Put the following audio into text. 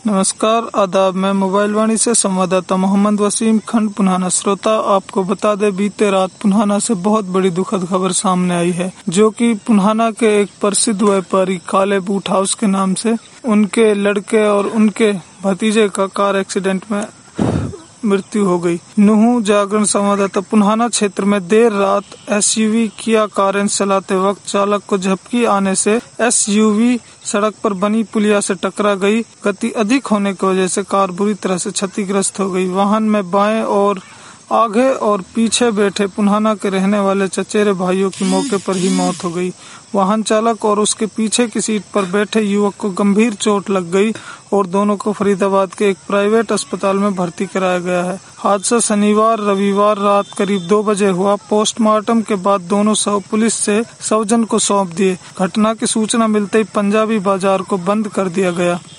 नमस्कार, आदाब। मैं मोबाइल वाणी से संवाददाता मोहम्मद वसीम, खंड पुन्हाना। श्रोता, आपको बता दे, बीते रात पुन्हाना से बहुत बड़ी दुखद खबर सामने आई है, जो कि पुन्हाना के एक प्रसिद्ध व्यापारी काले बूट हाउस के नाम से उनके लड़के और उनके भतीजे का कार एक्सीडेंट में मृत्यु हो गई। नुहू जागरण संवाददाता। पुन्हाना क्षेत्र में देर रात एसयूवी किया कारेंस चलाते वक्त चालक को झपकी आने से एसयूवी सड़क पर बनी पुलिया से टकरा गई। गति अधिक होने की वजह से कार बुरी तरह से क्षतिग्रस्त हो गई। वाहन में बाएं और आगे और पीछे बैठे पुन्हाना के रहने वाले चचेरे भाइयों की मौके पर ही मौत हो गई। वाहन चालक और उसके पीछे की सीट पर बैठे युवक को गंभीर चोट लग गई और दोनों को फरीदाबाद के एक प्राइवेट अस्पताल में भर्ती कराया गया है। हादसा शनिवार रविवार रात करीब 2 बजे हुआ। पोस्टमार्टम के बाद दोनों शव पुलिस से स्वजन को सौंप दिए। घटना की सूचना मिलते ही पंजाबी बाजार को बंद कर दिया गया।